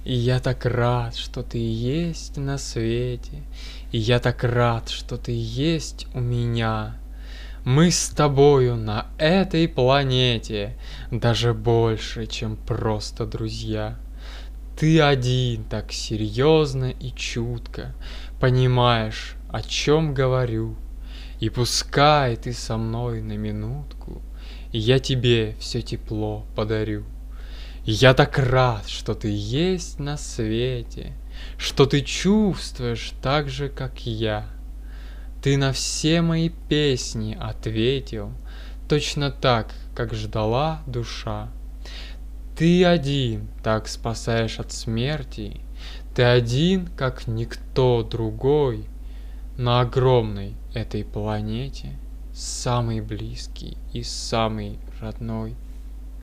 И я так рад, что ты есть на свете, и я так рад, что ты есть у меня. Мы с тобою на этой планете даже больше, чем просто друзья. Ты один так серьезно и чутко понимаешь, о чем говорю. И пускай ты со мной на минутку, я тебе все тепло подарю. Я так рад, что ты есть на свете, что ты чувствуешь так же, как я. Ты на все мои песни ответил, точно так, как ждала душа. Ты один так спасаешь от смерти, ты один, как никто другой, на огромной этой планете, самый близкий и самый родной.